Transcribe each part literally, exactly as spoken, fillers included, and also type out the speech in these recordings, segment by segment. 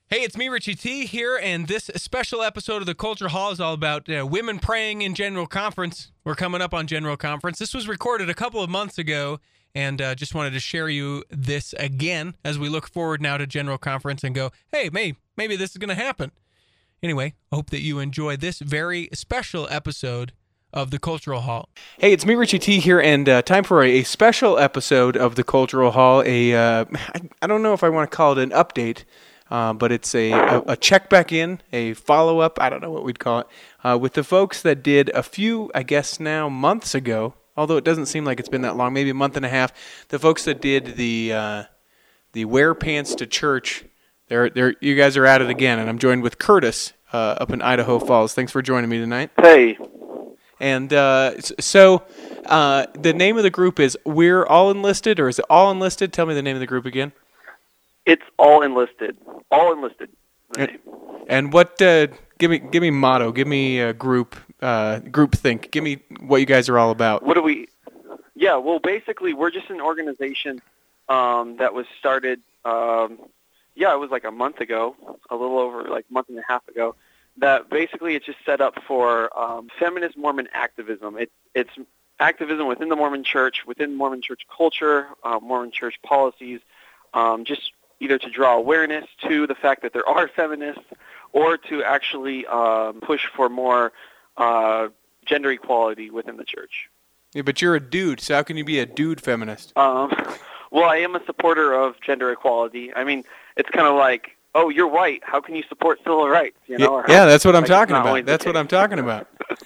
Hey, it's me, Richie T, here, and this special episode of the Culture Hall is all about uh, women praying in General Conference. We're coming up on General Conference. This was recorded a couple of months ago, and uh, just wanted to share you this again as we look forward now to General Conference and go, hey, may, maybe this is going to happen. Anyway, I hope that you enjoy this very special episode of the Cultural Hall. Hey, it's me, Richie T, here, and uh, time for a, a special episode of the Cultural Hall. A uh, I, I don't know if I want to call it an update, Uh, but it's a, a, a check back in, a follow-up, I don't know what we'd call it, uh, with the folks that did a few, I guess now, months ago, although it doesn't seem like it's been that long, maybe a month and a half, the folks that did the uh, the Wear Pants to Church, they're, they're, you guys are at it again, and I'm joined with Curtis uh, up in Idaho Falls. Thanks for joining me tonight. Hey. And uh, so uh, the name of the group is We're All Enlisted, or is it All Enlisted? Tell me the name of the group again. It's All Enlisted. All Enlisted. And, and what? Uh, give me, give me motto. Give me a group, uh, group think. Give me what you guys are all about. What do we? Yeah. Well, basically, we're just an organization um, that was started. Um, yeah, it was like a month ago, a little over like a month and a half ago. That basically it's just set up for um, feminist Mormon activism. It, it's activism within the Mormon Church, within Mormon Church culture, uh, Mormon Church policies, um, just. either to draw awareness to the fact that there are feminists or to actually um, push for more uh, gender equality within the church. Yeah, but you're a dude, so how can you be a dude feminist? Um, well, I am a supporter of gender equality. I mean, it's kind of like, oh, you're white. How can you support civil rights? You know? Yeah, yeah that's what I'm like, talking about. That's what I'm talking about.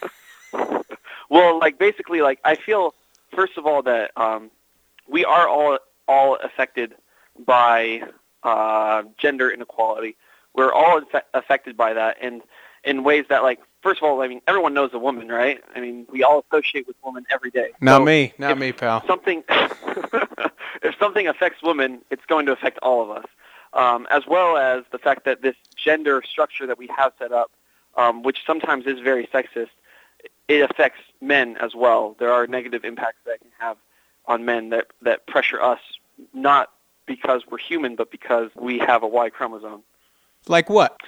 Well, like basically, like I feel, first of all, that um, we are all all affected by uh, gender inequality. We're all infe- affected by that, and in ways that, like, first of all, I mean, everyone knows a woman, right? I mean, we all associate with women every day. Not so me, not me, pal. Something, if something affects women, it's going to affect all of us, um, as well as the fact that this gender structure that we have set up, um, which sometimes is very sexist, it affects men as well. There are negative impacts that it can have on men that, that pressure us, not because we're human, but because we have a Y chromosome. Like what?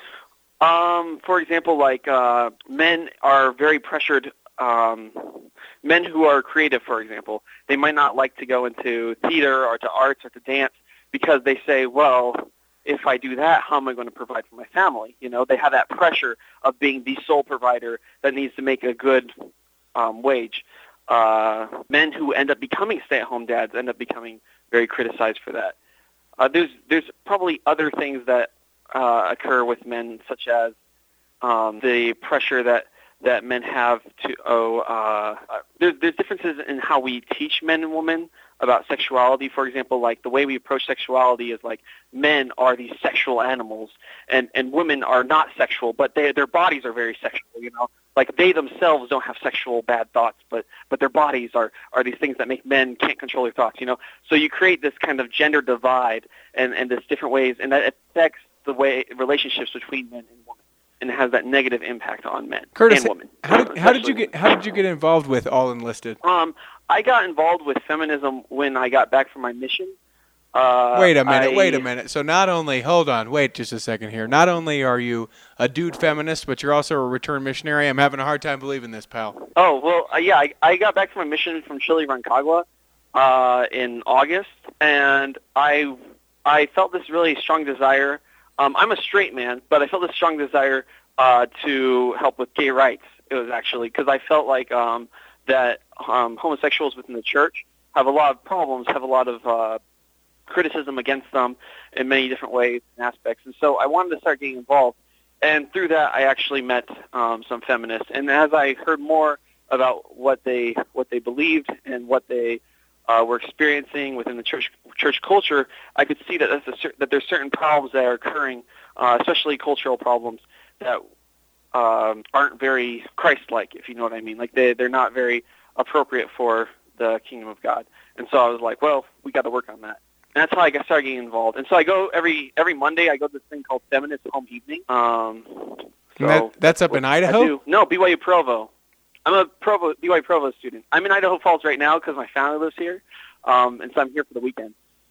Um, for example, like uh, men are very pressured. Um, men who are creative, for example, they might not like to go into theater or to arts or to dance because they say, well, if I do that, how am I going to provide for my family? You know, they have that pressure of being the sole provider that needs to make a good um, wage. Uh, men who end up becoming stay-at-home dads end up becoming very criticized for that. Uh, there's there's probably other things that uh, occur with men, such as um, the pressure that, that men have to oh uh, there's there's differences in how we teach men and women about sexuality. For example, like the way we approach sexuality is like men are these sexual animals, and, and women are not sexual, but they, their bodies are very sexual. You know, like they themselves don't have sexual bad thoughts, but but their bodies are, are these things that make men can't control their thoughts. You know, so you create this kind of gender divide and and this different ways, and that affects the way relationships between men and women, and it has that negative impact on men Curtis, and women. How did, how did you get how did you get involved with All Enlisted? Um, I got involved with feminism when I got back from my mission. Uh, wait a minute, I, wait a minute. So not only, hold on, wait just a second here. Not only are you a dude feminist, but you're also a return missionary. I'm having a hard time believing this, pal. Oh, well, uh, yeah, I, I got back from my mission from Chile, Rancagua uh, in August, and I I felt this really strong desire. Um, I'm a straight man, but I felt this strong desire uh, to help with gay rights. It was actually because I felt like um, that um, homosexuals within the church have a lot of problems, have a lot of uh, criticism against them in many different ways and aspects. And so I wanted to start getting involved. And through that, I actually met um, some feminists. And as I heard more about what they what they believed and what they uh, were experiencing within the church church culture, I could see that that's a, that there's certain problems that are occurring, uh, especially cultural problems that um, aren't very Christ-like, if you know what I mean. Like they they're not very appropriate for the kingdom of God. And so I was like, well, we got to work on that. And that's how I got started getting involved. And so I go every every Monday. I go to this thing called Feminist Home Evening. Um, so that, that's up in Idaho? No, B Y U Provo. I'm a Provo B Y U Provo student. I'm in Idaho Falls right now because my family lives here, um, and so I'm here for the weekend.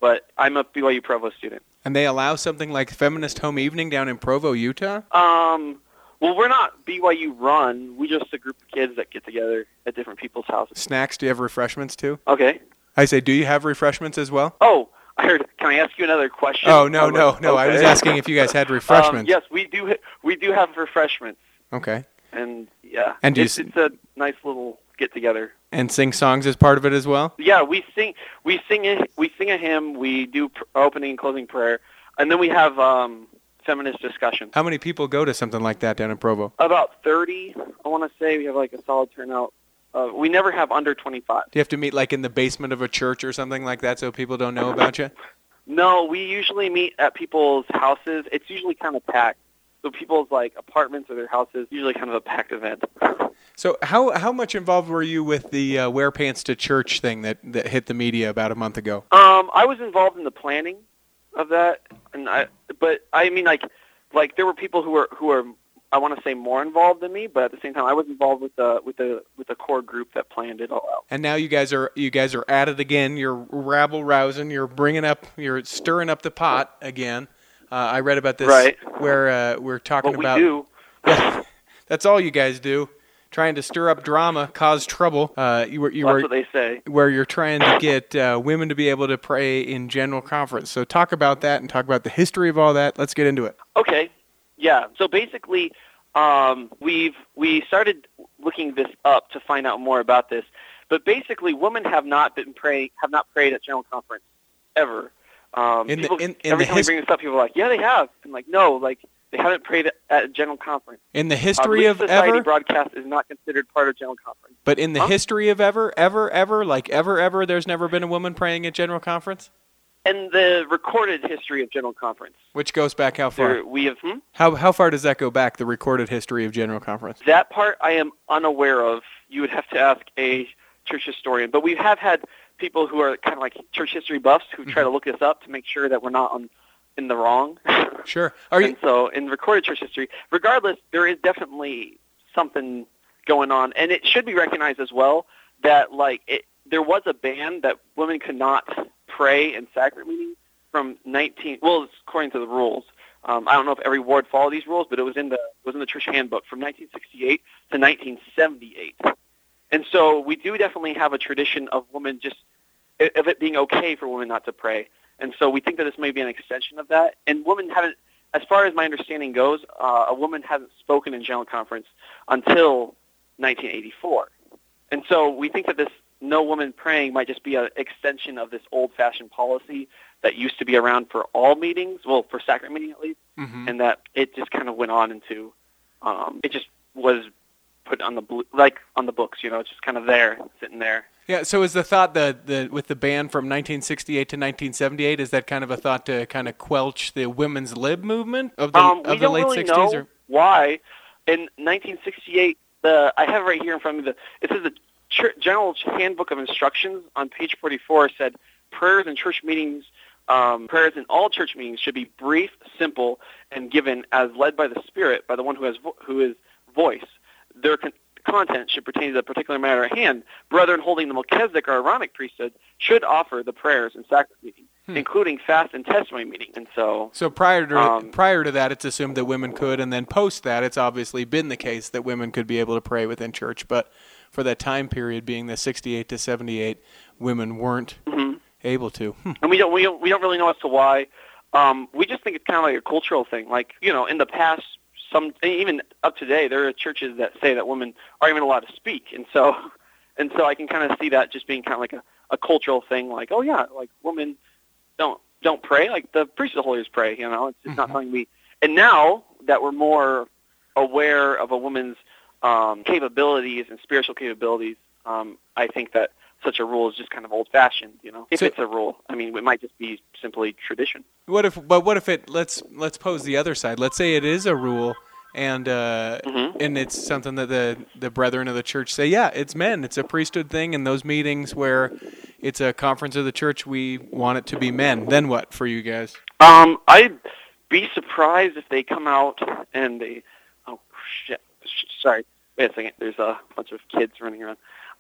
but I'm a B Y U Provo student. And they allow something like Feminist Home Evening down in Provo, Utah? Um, well, we're not B Y U run. We just a group of kids that get together at different people's houses. Snacks? Do you have refreshments too? Okay. I say, do you have refreshments as well? Oh, I heard. Can I ask you another question? Oh, no, no, no. Okay. I was asking if you guys had refreshments. Um, yes, we do. Ha- we do have refreshments. Okay. And yeah, and do it's, you... it's a nice little get together. And sing songs as part of it as well? Yeah, we sing. We sing. A, we sing a hymn. We do pr- opening and closing prayer, and then we have um, feminist discussion. How many people go to something like that down in Provo? About thirty. I want to say we have like a solid turnout. Uh, we never have under twenty-five. Do you have to meet like in the basement of a church or something like that so people don't know about you? No, we usually meet at people's houses. It's usually kind of packed. So people's like apartments or their houses, usually kind of a packed event. So how how much involved were you with the uh, wear pants to church thing that, that hit the media about a month ago? Um, I was involved in the planning of that, and I but I mean like like there were people who were who were I want to say more involved than me, but at the same time I was involved with the with the with the core group that planned it all out. And now you guys are you guys are at it again. You're rabble rousing. You're bringing up. You're stirring up the pot again. Uh, I read about this right. where uh, we're talking what about. We do. Yeah, that's all you guys do. Trying to stir up drama, cause trouble. Uh, you were, you That's were, what they say. Where you're trying to get uh, women to be able to pray in general conference. So talk about that and talk about the history of all that. Let's get into it. Okay. Yeah. So basically, um, we've we started looking this up to find out more about this. But basically, women have not been pray have not prayed at general conference ever. Um, in people, the, in, in every the time his- we bring this up, people are like, "Yeah, they have." And like, no, like they haven't prayed at a general conference. In the history uh, of Society ever, broadcast is not considered part of general conference. But in the huh? history of ever, ever, ever, like ever, ever, there's never been a woman praying at general conference. In the recorded history of general conference, which goes back how far? There, we have hmm? how how far does that go back? The recorded history of general conference. That part I am unaware of. You would have to ask a church historian. But we have had people who are kind of like church history buffs who try to look this up to make sure that we're not on in the wrong. Sure. Are you? And so in recorded church history, regardless, there is definitely something going on, and it should be recognized as well that like it, there was a ban that women could not pray in sacrament meetings from nineteen. Well, it's according to the rules. Um, I don't know if every ward followed these rules, but it was in the it was in the church handbook from nineteen sixty-eight to nineteen seventy-eight. And so we do definitely have a tradition of women just of it being okay for women not to pray. And so we think that this may be an extension of that. And women haven't, as far as my understanding goes, uh, a woman hasn't spoken in general conference until nineteen eighty-four. And so we think that this no woman praying might just be an extension of this old-fashioned policy that used to be around for all meetings, well, for sacrament meeting at least, mm-hmm. and that it just kind of went on into, um, it just was put on the bl- like on the books, you know, it's just kind of there, sitting there. Yeah. So is the thought that the with the ban from nineteen sixty-eight to nineteen seventy-eight, is that kind of a thought to kind of quelch the women's lib movement of the um, of the late really sixties? Know or why? In nineteen sixty-eight, the I have right here in front of me. The it says the Church, General Handbook of Instructions on page forty-four said prayers in church meetings. Um, prayers in all church meetings should be brief, simple, and given as led by the Spirit, by the one who has vo- who is voice. Their con- content should pertain to the particular matter at hand. Brethren holding the Melchizedek or Aaronic priesthood should offer the prayers in sacrament meeting, hmm. including fast and testimony meeting. And so, so prior to um, prior to that, it's assumed that women could, and then post that, it's obviously been the case that women could be able to pray within church. But for that time period, being the sixty-eight to seventy-eight, women weren't mm-hmm. able to. Hmm. And we don't we don't we don't really know as to why. Um, we just think it's kind of like a cultural thing. Like, you know, in the past, some even up to today, there are churches that say that women aren't even allowed to speak, and so and so I can kind of see that just being kind of like a, a cultural thing. Like, oh yeah, like women don't don't pray. Like the priests of the holies pray. You know, it's, it's mm-hmm. not something we. And now that we're more aware of a woman's um, capabilities and spiritual capabilities, um, I think that such a rule is just kind of old-fashioned, you know. If so, it's a rule, I mean, it might just be simply tradition. What if? But what if it? Let's let's pose the other side. Let's say it is a rule, and uh, mm-hmm. and it's something that the the brethren of the church say, yeah, it's men, it's a priesthood thing, and those meetings where it's a conference of the church, we want it to be men. Then what for you guys? Um, I'd be surprised if they come out and they. Oh shit! Sorry, wait a second. There's a bunch of kids running around.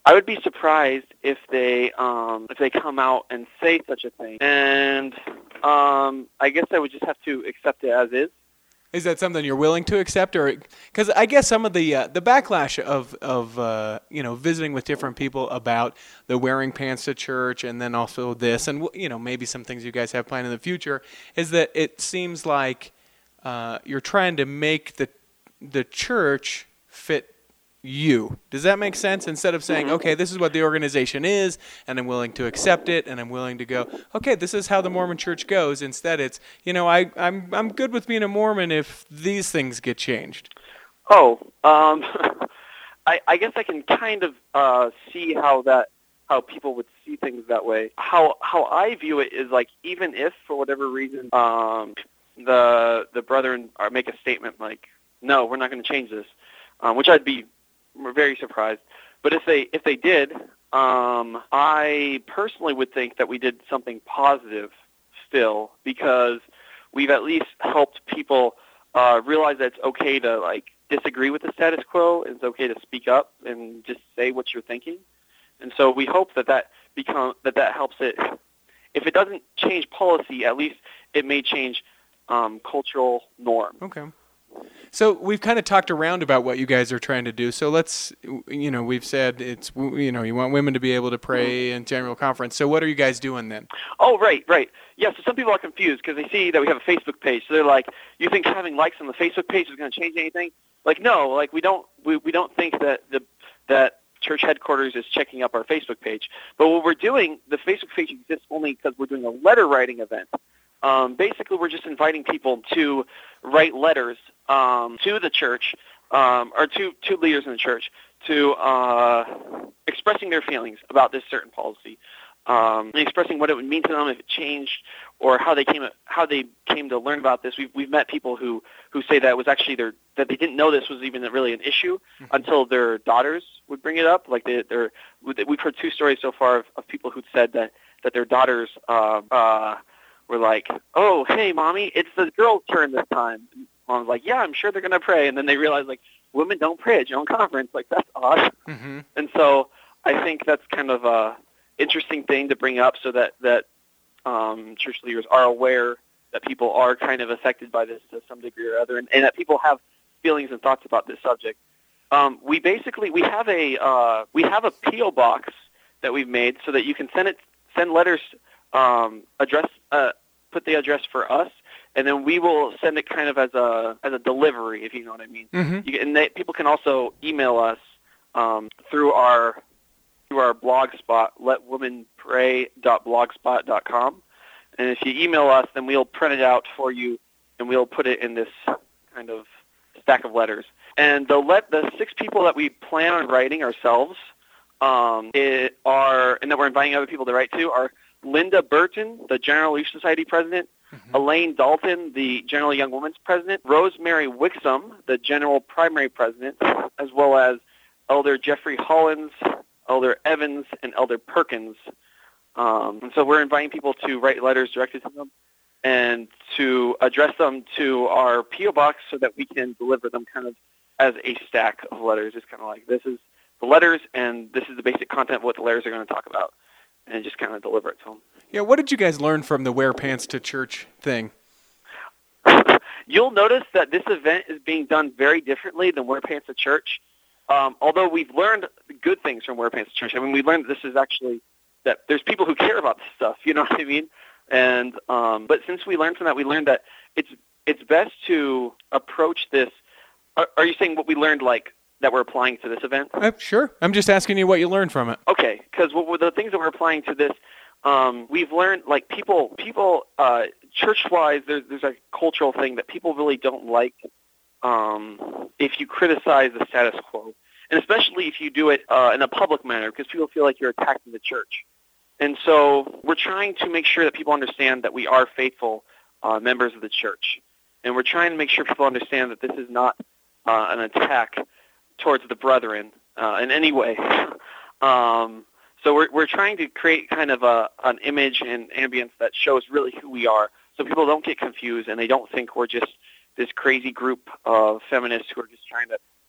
I would be surprised if they um, if they come out and say such a thing. And um, I guess I would just have to accept it as is. Is that something you're willing to accept, or because I guess some of the uh, the backlash of of uh, you know visiting with different people about the wearing pants to church, and then also this, and you know maybe some things you guys have planned in the future, is that it seems like uh, you're trying to make the the church fit you. Does that make sense? Instead of saying, okay, this is what the organization is, and I'm willing to accept it, and I'm willing to go, okay, this is how the Mormon Church goes. Instead, it's, you know, I, I'm I'm good with being a Mormon if these things get changed. Oh, um, I, I guess I can kind of uh, see how that how people would see things that way. How how I view it is like, even if for whatever reason um, the the brethren are make a statement like, no, we're not going to change this, um, which I'd be very surprised. But if they if they did, um, I personally would think that we did something positive still, because we've at least helped people uh, realize that it's okay to like disagree with the status quo, and it's okay to speak up and just say what you're thinking. And so we hope that that become that that helps it. If it doesn't change policy, at least it may change um, cultural norm. Okay. So we've kind of talked around about what you guys are trying to do. So let's, you know, we've said it's, you know, you want women to be able to pray in general conference. So what are you guys doing then? Oh, right, right. Yeah, so some people are confused because they see that we have a Facebook page. So they're like, you think having likes on the Facebook page is going to change anything? Like, no, like we don't, we, we don't think that the that church headquarters is checking up our Facebook page. But what we're doing, the Facebook page exists only because we're doing a letter writing event. Um, basically, we're just inviting people to write letters um, to the church um, or to, to leaders in the church to uh, expressing their feelings about this certain policy, um, and expressing what it would mean to them if it changed, or how they came how they came to learn about this. We've we've met people who, who say that it was actually their that they didn't know this was even really an issue mm-hmm. until their daughters would bring it up. Like they, they're we've heard two stories so far of, of people who'd said that that their daughters. Uh, uh, were like, oh, hey, Mommy, it's the girl's turn this time. And Mom's like, yeah, I'm sure they're going to pray. And then they realize, like, women don't pray at general conference. Like, that's odd. Mm-hmm. And so I think that's kind of a interesting thing to bring up so that, that um, church leaders are aware that people are kind of affected by this to some degree or other, and, and that people have feelings and thoughts about this subject. Um, we basically, we have a uh, we have a P O box that we've made so that you can send it, send letters, um, address, uh, put the address for us, and then we will send it kind of as a as a delivery, if you know what I mean. Mm-hmm. You, and they, people can also email us um, through our through our blog spot, let women pray dot blogspot dot com. And if you email us, then we'll print it out for you, and we'll put it in this kind of stack of letters. And the let the six people that we plan on writing ourselves um, it are, and that we're inviting other people to write to, are Linda Burton, the General Relief Society president, mm-hmm. Elaine Dalton, the General Young Women's president, Rosemary Wixom, the General Primary president, as well as Elder Jeffrey Hollins, Elder Evans, and Elder Perkins. Um, and so we're inviting people to write letters directed to them and to address them to our P O box so that we can deliver them kind of as a stack of letters. It's kind of like, this is the letters, and this is the basic content of what the letters are going to talk about. And just kind of deliver it to them. Yeah, what did you guys learn from the wear pants to church thing? You'll notice that this event is being done very differently than wear pants to church. Um, although we've learned good things from wear pants to church. I mean, we learned that this is actually, that there's people who care about this stuff, you know what I mean? And um, but since we learned from that, we learned that it's it's best to approach this. Are, are you saying what we learned, like, that we're applying to this event? Uh, sure. I'm just asking you what you learned from it. Okay, because what were the things that we're applying to this, um, we've learned, like, people, people, uh, church-wise, there's, there's a cultural thing that people really don't like um, if you criticize the status quo, and especially if you do it uh, in a public manner, because people feel like you're attacking the church. And so we're trying to make sure that people understand that we are faithful uh, members of the church, and we're trying to make sure people understand that this is not uh, an attack towards the brethren uh, in any way. um, so we're we're trying to create kind of a an image and ambience that shows really who we are, so people don't get confused and they don't think we're just this crazy group of feminists who are just trying to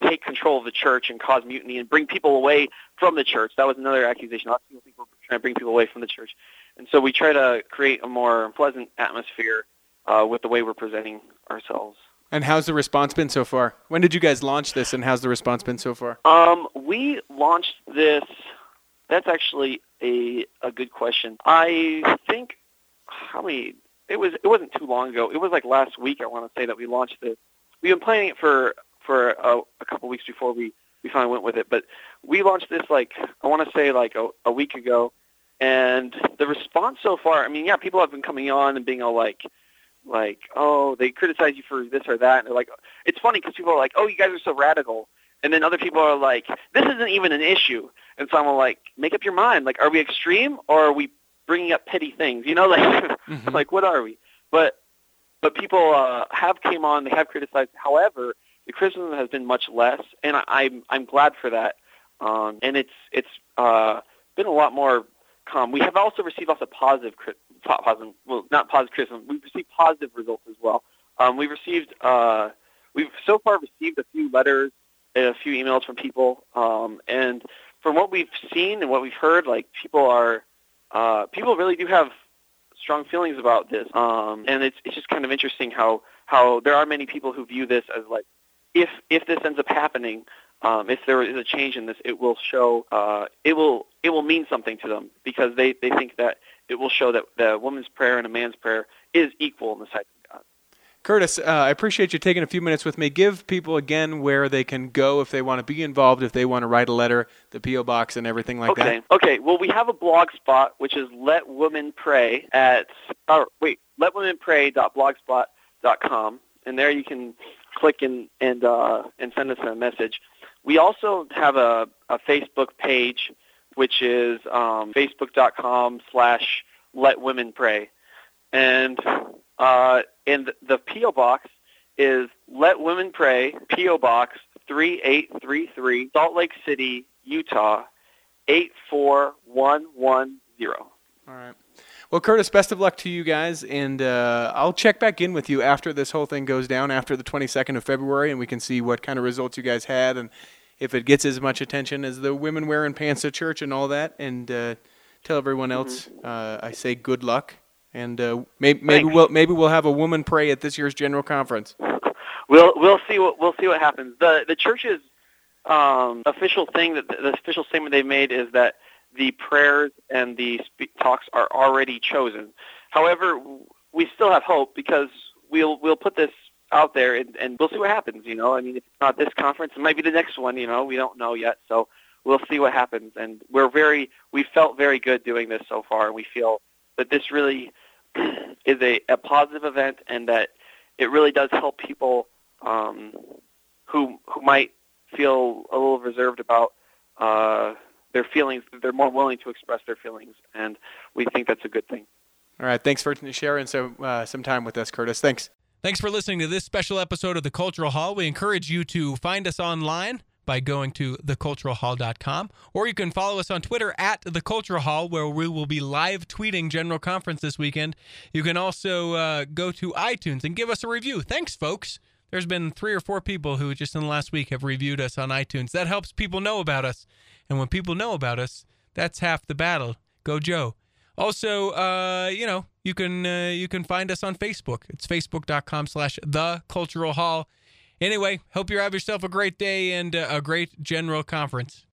take control of the church and cause mutiny and bring people away from the church. That was another accusation. Lots of people think we're trying to bring people away from the church. And so we try to create a more pleasant atmosphere uh, with the way we're presenting ourselves. And how's the response been so far? When did you guys launch this, and how's the response been so far? Um, we launched this. That's actually a a good question. I think how many? It was. It wasn't too long ago. It was like last week. I want to say that we launched this. We've been planning it for for a, a couple weeks before we we finally went with it. But we launched this like I want to say like a, a week ago, and the response so far. I mean, yeah, people have been coming on and being all like. Like, oh, they criticize you for this or that. And they're like, it's funny because people are like, oh, you guys are so radical. And then other people are like, this isn't even an issue. And so I'm like, make up your mind. Like, are we extreme or are we bringing up petty things? You know, like, mm-hmm. like what are we? But but people uh, have came on. They have criticized. However, the criticism has been much less, and I, I'm I'm glad for that. Um, and it's it's uh, been a lot more calm. We have also received also positive criticism. Positive, well, not positive criticism. We've received positive results as well. Um, we've received, uh, we've so far received a few letters and a few emails from people. Um, and from what we've seen and what we've heard, like people are, uh, people really do have strong feelings about this. Um, and it's it's just kind of interesting how how there are many people who view this as like, if if this ends up happening, um, if there is a change in this, it will show, uh, it will it will mean something to them because they they think that. It will show that the woman's prayer and a man's prayer is equal in the sight of God. Curtis, uh, I appreciate you taking a few minutes with me. Give people again where they can go if they want to be involved, if they want to write a letter, the P O box and everything like okay. that. Okay. Well, we have a blog spot which is Let Women Pray at or wait let women pray dot blogspot dot com, and there you can click and and uh, and send us a message. We also have a, a Facebook page. Which is um, facebook.com slash let women pray. And uh, and the P O box is Let Women Pray, P O Box three eight three three, Salt Lake City, Utah, eight four one one zero. All right. Well, Curtis, best of luck to you guys, and uh, I'll check back in with you after this whole thing goes down, after the twenty-second of February, and we can see what kind of results you guys had and if it gets as much attention as the women wearing pants to church and all that, and uh, tell everyone else mm-hmm. uh, I say good luck, and uh, maybe maybe we'll maybe we'll have a woman pray at this year's general conference. We'll we'll see what we'll see what happens. The the church's um, official thing that the official statement they've made is that the prayers and the spe- talks are already chosen. However, we still have hope because we'll we'll put this out there, and, and we'll see what happens, you know. I mean, if it's not this conference, it might be the next one, you know. We don't know yet, so we'll see what happens. And we're very, we felt very good doing this so far, and we feel that this really is a, a positive event and that it really does help people um, who who might feel a little reserved about uh, their feelings. They're more willing to express their feelings, and we think that's a good thing. All right, thanks for sharing some, uh, some time with us, Curtis. Thanks. Thanks for listening to this special episode of The Cultural Hall. We encourage you to find us online by going to the cultural hall dot com, or you can follow us on Twitter at The Cultural Hall, where we will be live tweeting General Conference this weekend. You can also uh, go to iTunes and give us a review. Thanks, folks. There's been three or four people who just in the last week have reviewed us on iTunes. That helps people know about us. And when people know about us, that's half the battle. Go Joe. Also, uh, you know, you can uh, you can find us on Facebook. It's facebook.com slash The Cultural Hall. Anyway, hope you have yourself a great day and uh, a great general conference.